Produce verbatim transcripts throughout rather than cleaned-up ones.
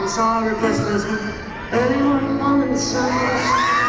It's all our Christmas. Early morning, morning, the sun was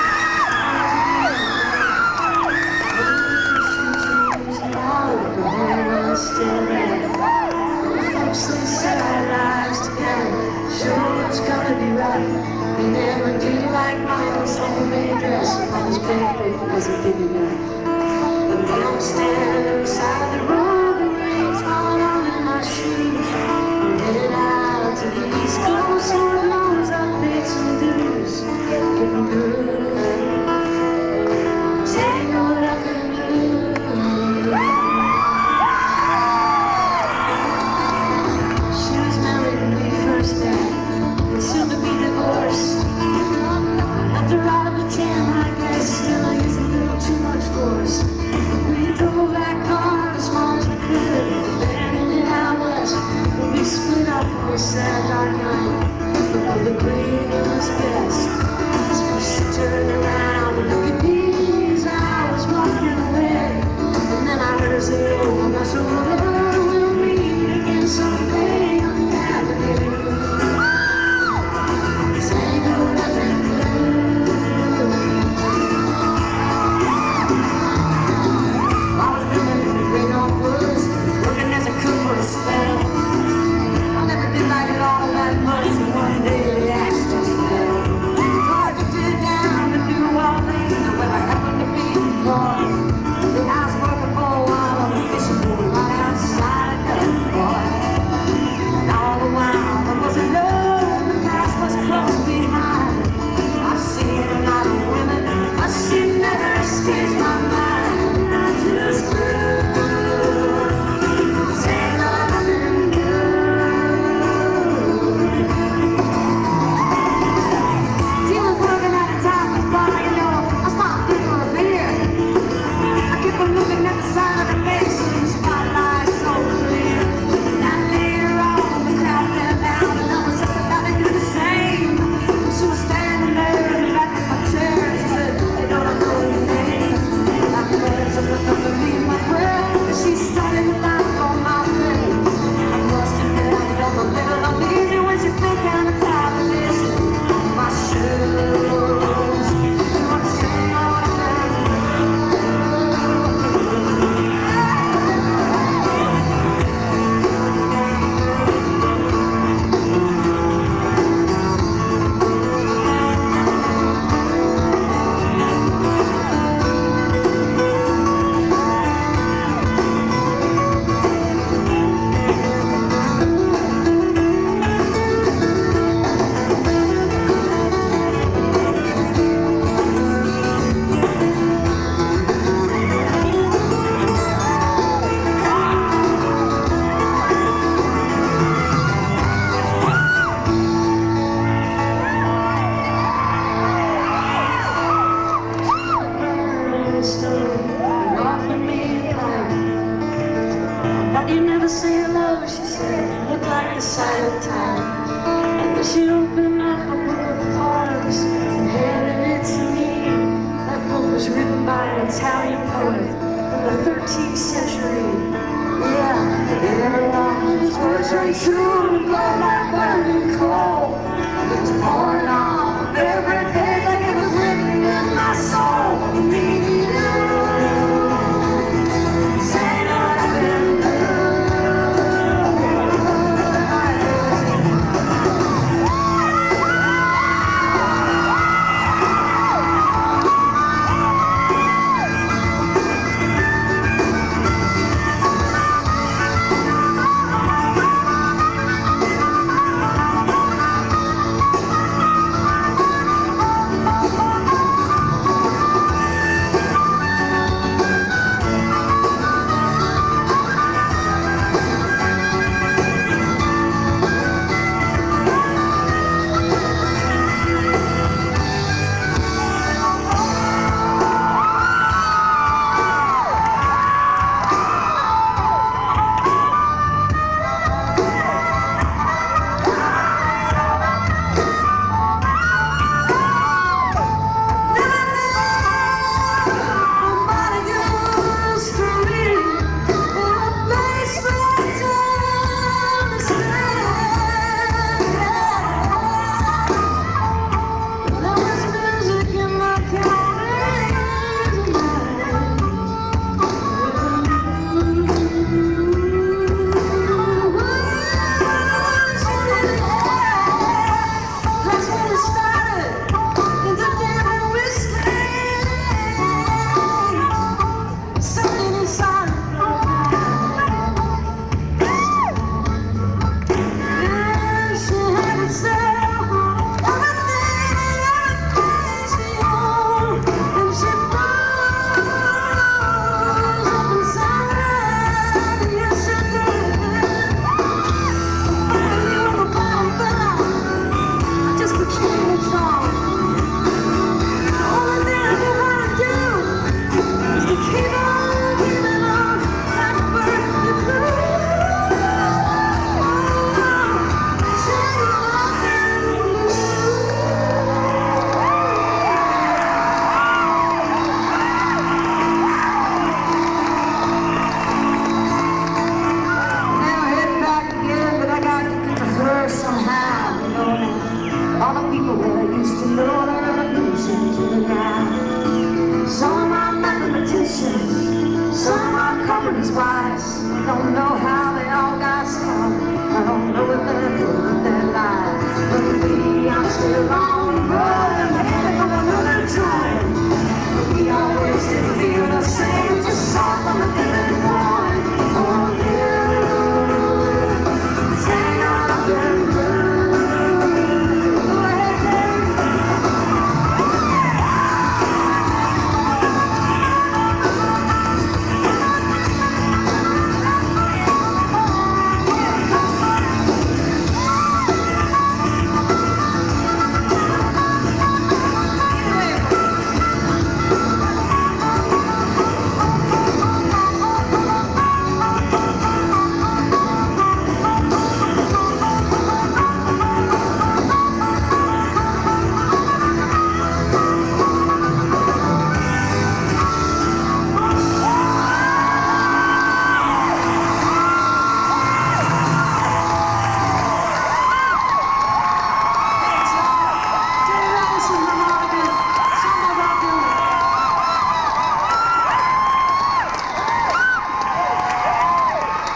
still there. Folks, they set our lives together. Sure, it's gonna be right. We never do like Mama's homemade dress. Mama's baby wasn't giving up. But now I'm standing beside the road. The rain's falling on in my shoes. I'm headed out to the East Coast. Lord knows I've paid some dues. Getting through. Saying what I can do. She was married when we first met, but soon to be divorced. After all of the ten, I guess still I use a little too much force. We drove that car as far as we could, abandoned it out west. When we split up for a sad dark night, but for the green it was best. So she turned around and looked at me as I was walking away. And then I heard her say, oh, I'm not sure we'll meet again someday. I'm happy. This ain't no nothing blue. I was living in the great old woods, working as a cook for a spell. I never did like it all that much, and one day the axe just fell. Hard to get down to New Orleans, where I happened to be born. The house working for a while on the fishing boat right outside of Dunbar. And all the while there was a love, the past was close behind. I've seen a lot of women, but she never escapes my mind. I just grew. Say nothing good. She was working at a tapas bar, you know. I stopped thinking of a beer. I kept on looking at the side of the face and the spotlight so clear. Now later on, the crowd fell down and I was about to do the same. She was standing there in the back of my chair. She said, hey, don't I know your name? I prayed so looked up to me in my prayer, and she started to laugh on my face. I must admit I felt a little uneasy when she fell down the top of this. My shoes. I'm saying all I can. But you never say hello, she said, look like a silent time. And when she opened up a book of poems and handed it to me, that book was written by an Italian poet from the thirteenth century. Yeah, and every line of his words rang true and glowed like burning coal. It was pouring off every page like it was written in my soul. Me, you. Say nothing I don't know how they all got started. I don't know if they're living their lives. But me, I'm still on the road and I'm headed for another time. But we always did feel the same, just saw from the